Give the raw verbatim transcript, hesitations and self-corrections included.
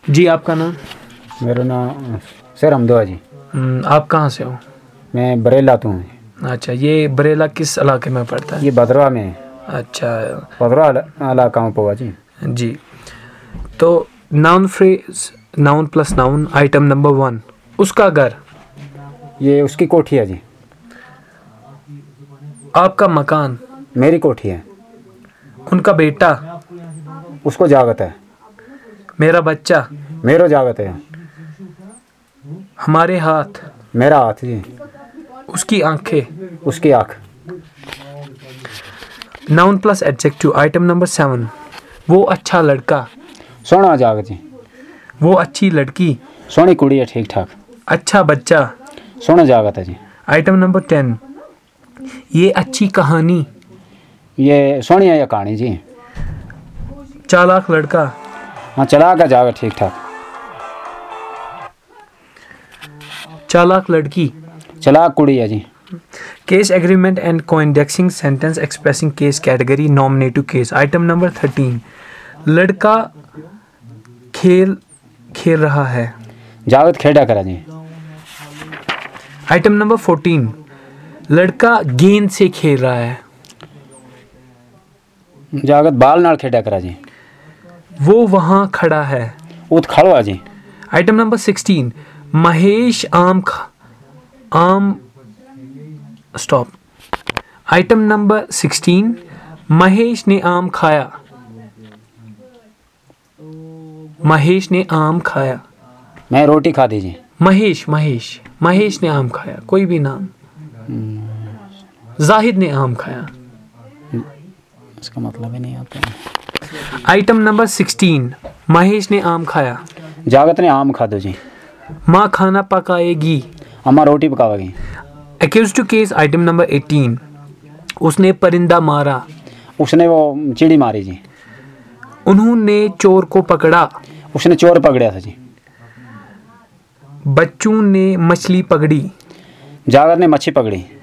जी आपका नाम? मेरा नाम सर हमदुआ जी। आप कहाँ से हो? मैं बरेला तो हूँ। अच्छा, ये बरेला किस इलाके में पड़ता है? ये भद्रवा में। अच्छा, भद्रवा इलाका में पड़ा जी। जी, तो noun phrase, noun plus noun, item number one, उसका घर। ये उसकी कोठी है जी। आपका मकान। मेरी कोठी है। उनका बेटा। उसको जागत है। मेरा बच्चा। मेरो जागत है। हमारे हाथ। मेरा हाथ जी। उसकी आंखें। उसकी आँख। Noun plus adjective, item number seven, वो अच्छा लड़का। सोना जागत जी। वो अच्छी लड़की। सोनी कुड़ी है ठीक ठाक। अच्छा बच्चा। सोना जागत है जी। आइटम नंबर टेन, ये अच्छी कहानी। ये सोनी है या कहानी जी। चालाक लड़का। हाँ चला का जागत ठीक ठाक। चालाक लड़की। चलाक कुड़ी है जी। Case agreement and coindexing sentence expressing case category, nominative case, item number thirteen, लड़का खेल खेल रहा है। जागत खेड़ा करा जी। आइटम नंबर फोर्टीन, लड़का गेंद से खेल रहा है। जागत बाल नाल खेड़ा करा जी। वो वहां खड़ा है। उत खड़ो है जी। आइटम नंबर सिक्सटीन, महेश आम खा आम stop item number sixteen, Mahesh ने आम खाया। महेश ने आम खाया। मैं रोटी खा दी जी। महेश महेश महेश ने आम खाया, कोई भी नाम। जाहिद ने आम खाया। इसका मतलब ही नहीं आता। आइटम नंबर सिक्सटीन, महेश ने आम खाया। जागत ने आम खा दो जी। माँ खाना पकाएगी। अम्मा रोटी पकावेगी। Accused to case, item number eighteen, उसने परिंदा मारा। उसने वो चिड़ी मारी जी। उन्होंने चोर को पकड़ा। उसने चोर पकड़ा था जी। बच्चों ने मछली पकड़ी। जागत ने मच्छी पकड़ी।